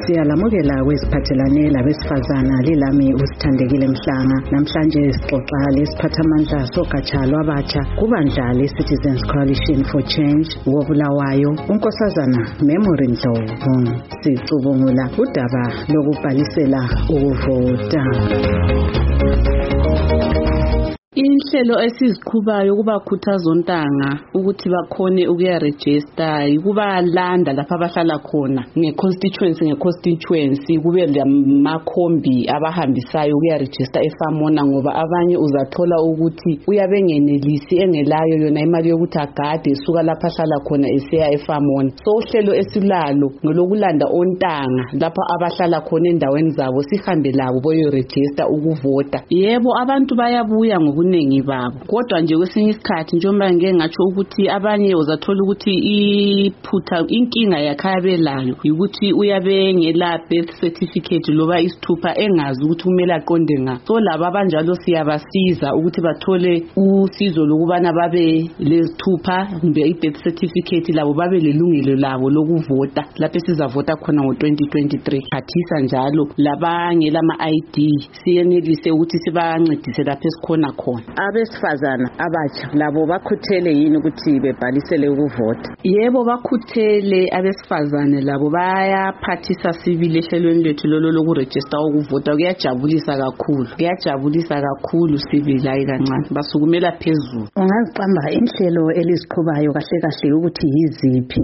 Siyalamukela kwesiphathelane labesifazana lilami uSithandekile Mhlanga. Namhlanje sixoxa lesiphathamandla sogatsha lwabatsha kubandla le-Citizens Coalition for Change wobulawayo uNkosazana Memory Ndlovu. Sicubungula udaba lokubhalisela ukuvota. Inhlelo esiziqhubayo kubakhuthaza ontanga ukuthi bakhone ukuyaregister ukubalanda lapha abahlala khona ngeconstituency kube lamakhombi abahambisayo ukuyaregister eFamona ngoba abanye uzathola ukuthi uyabengenelisi engelayo yona imali yokuthi agade suka lapha ahlala khona eseya eFamona. So uhlelo esilalo ngolokulanda ontanga lapha abahlala khona endaweni zabo sihambe labo boyoregister ukuvota. Yebo abantu bayabuya ngokunengi babo kodwa nje kwesinye isikhathi njengoba ngeke ngatsho ukuthi abanye uzathola ukuthi iphutha inkinga yakhaya belayo ukuthi uyabe ngela birth certificate loba isithupha engazi ukuthi kumele aqonde nga. So labo abanjalo siyabasiza ukuthi bathole usizo lokubana babe lezithupha kumbe i-birth certificate labo babe lelungelo labo lokuvota lapho sizavota khona ngo-2023. Khathisa njalo labanye lama-ID siyenelise ukuthi sibancedise lapho esikhona khona. Abesifazana abatsha labo bakhuthele yini ukuthi bebhalisele ukuvota? Yebo bakhuthele abesifazane labo bayaphathisa sibili ehlelweni lethu lolo lokuregister ukuvota. Kuyajabulisa kakhulu sibili ayi kancane basukumela phezulu. Ungaziqamba inhlelo eliziqhubayo kahle ukuthi yiziphi?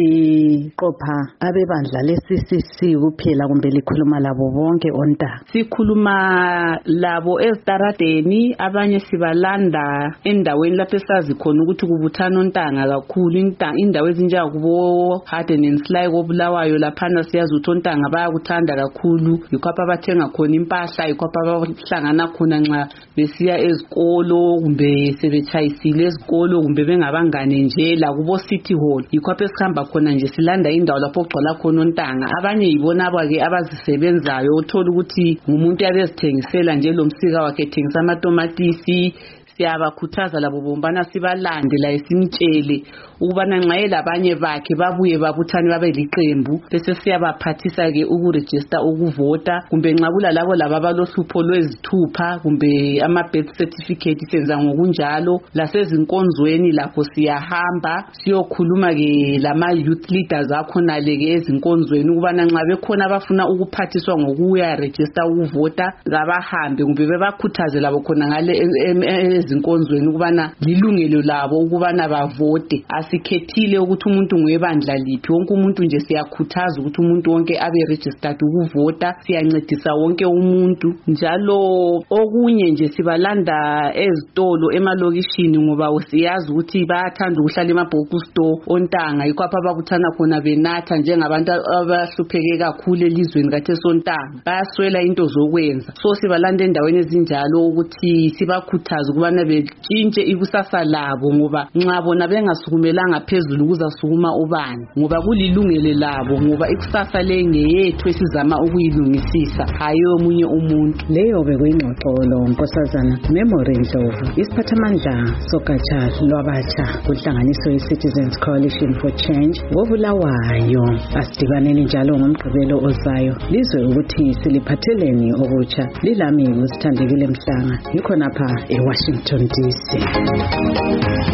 Liqopha abebandla le-CCC kuphela kumbe likhuluma labo bonke ontanga? Sikhuluma labo ezitaradeni, abanye sibalanda endaweni lapho esazi khona ukuthi kubuthana ontanga kakhulu. Indawo ezinjengakubo Harden and Sly kobulawayo laphana siyazi ukuthi ontanga bayakuthanda kakhulu. Yikho apha bathenga khona impahla, yikho apha bahlangana khona nxa besiya ezikolo kumbe sebetshayisile ezikolo kumbe bengabangane nje la kubo City Hall. Yikho apha esihamba khona nje silanda indawo lapho kugcwala khona ontanga. Abanye yibona ke abazisebenzayo uthola ukuthi ngumuntu yabezithengisela nje lo msika wakhe ethengisa amatomatisi. Siyabakhuthaza labo bombana sibalande la isimtshele ukubana nxa elabanye bakhe babuye babuthane babe liqembu bese siyabaphathisa ke ukuregister ukuvota kumbe nxa kulalabo laba abalohlupho lwezithupha kumbe ama birth certificate senza ngokunjalo. Lasezinkonzweni lapho siyahamba siyokhuluma ke lama youth leaders akhona leke ezinkonzweni ukubana nxa bekhona abafuna ukuphathiswa ngokuya register ukuvota ngabahambe kumbe bebakhuthaze labo khona ngale ezinkonzweni ukubana lilungelo labo ukubana bavote. Asikhethile ukuthi umuntu nguyebandla liphi, wonke umuntu nje siyakhuthaza ukuthi umuntu wonke abe registered ukuvota. Siyancedisa wonke umuntu njalo okunye nje sibalanda ezitolo emalokishini ngoba usiyazi ukuthi bayathanda ukuhlala emabhoku store ontanga. Yikho apha abakuthana khona benatha njengabantu abahlupheke kakhulu elizweni kathe sontanga bayaswela into zokwenza. So sibalanda endaweni ezinjalo ukuthi sibakhuthaza ukubana betshintshe ikusasa labo ngoba nxa bona bengasukumelanga phezulu kuzasukuma ubani ngoba kulilungelo labo ngoba ikusasa lengeyethu esizama ukuyilungisisa hayi omunye umuntu. Leyo bekuyingxoxo lo Nkosazana Memory Ndlovu, isiphathamandla sogatsha lwabatsha kunhlanganiso ye-Citizens Coalition for Change wobulawayo. Asidibaneni njalo ngomgqibelo ozayo lizwe ukuthi siliphatheleni okutsha. Lilami uSithandekile Mhlanga ngikhona pha eWashington DC.